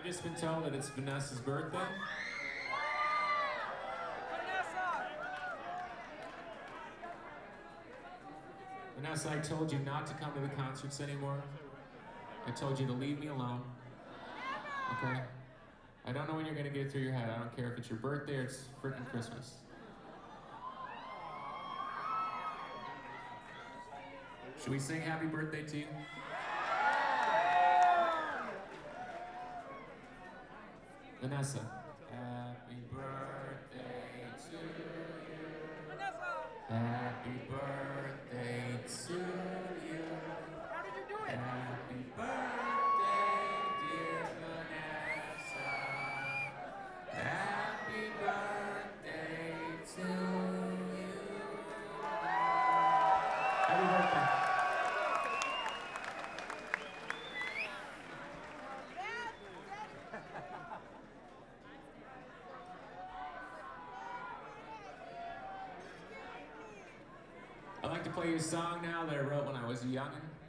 I've just been told that it's Vanessa's birthday. Vanessa, I told you not to come to the concerts anymore. I told you to leave me alone. Okay? I don't know when you're gonna get it through your head. I don't care if it's your birthday or it's freaking Christmas. Should we sing happy birthday to you? Vanessa. Happy birthday to you. Vanessa. Happy birthday to you. How did you do it? Happy birthday, dear Vanessa. Happy birthday to you. Happy birthday. I'd like to play you a song now that I wrote when I was a youngin'.